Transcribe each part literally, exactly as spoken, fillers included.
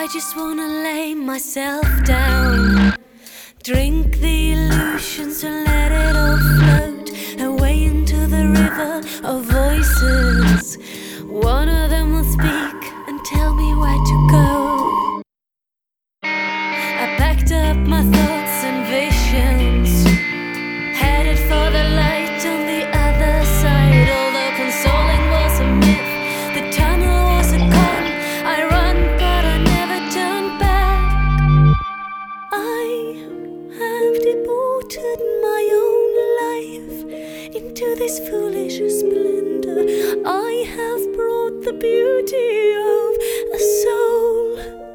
I just wanna lay myself down, drink the illusions and let it all float away into the river of voices. One of them will speak and tell me where to go. I packed up my thoughts and visions, headed for the light on the other side. Although consoling was a myth, the tunnel was a con. I run but I never turn back. I have devoted my own life into this foolish splendor. I have brought the beauty of a soul.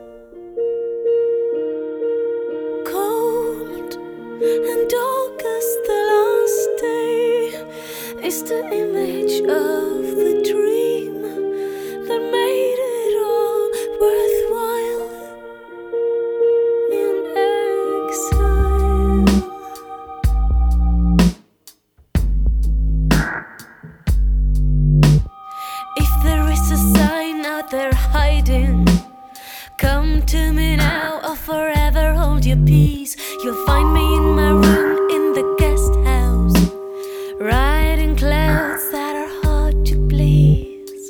Cold and dark as the last day is the image of the dream that made it all worthwhile in exile. If there is a sign out there hiding, come to me now or forever hold your peace. You'll find me in my room in the guest house, riding clouds that are hard to please.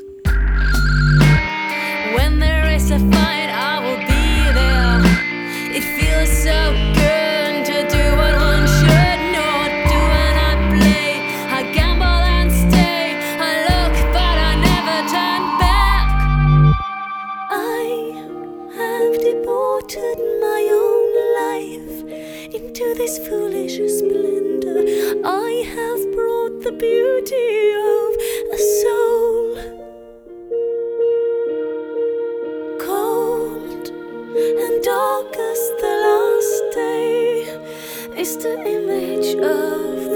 When there is a fight, I will be there. It feels so good to do what one should not do when I play. I gamble and stay. I look but I never turn back. I have devoted my own life into this foolish splendor. I have brought the beauty of a soul. Cold and dark as the last day is the image of